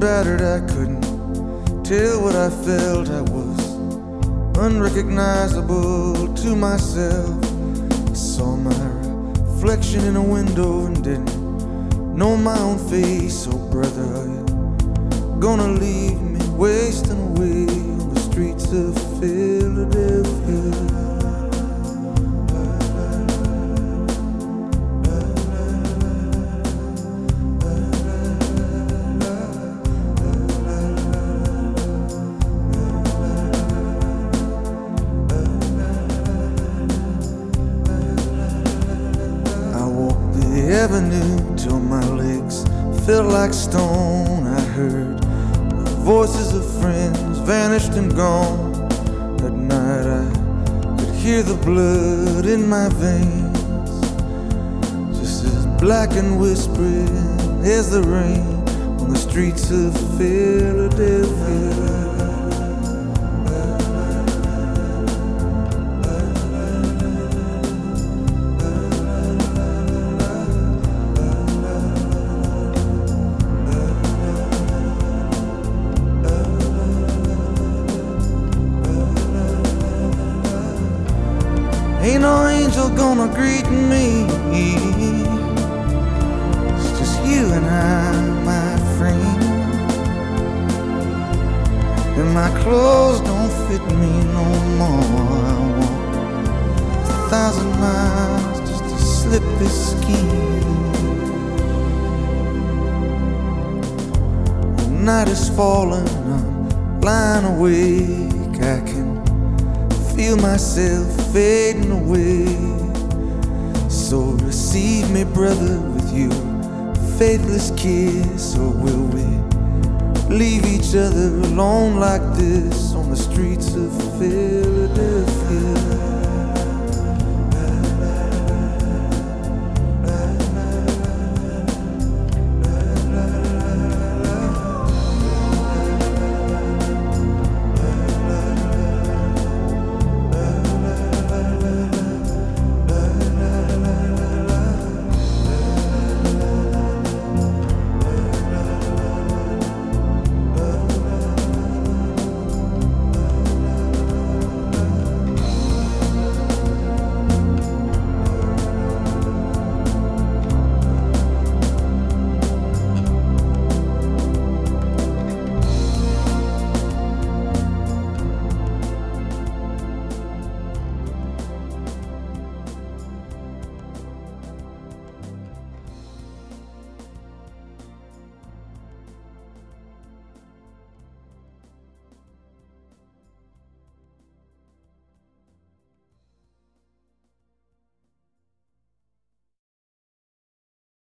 battered, I couldn't tell what I felt. I was unrecognizable to myself. I saw my reflection in a window and didn't know my own face. Oh brother, are you gonna leave me wasting away on the streets of Philadelphia? Avenue till my legs felt like stone. I heard the voices of friends vanished and gone. At night I could hear the blood in my veins, just as black and whispering as the rain on the streets of Philadelphia. Ain't no angel gonna greet me. It's just you and I, my friend. And my clothes don't fit me no more. I walk 1,000 miles just to slip this skin. The night is falling, I'm lying awake. I can feel myself fading away. So receive me, brother, with your faithless kiss. Or will we leave each other alone like this on the streets of Philadelphia?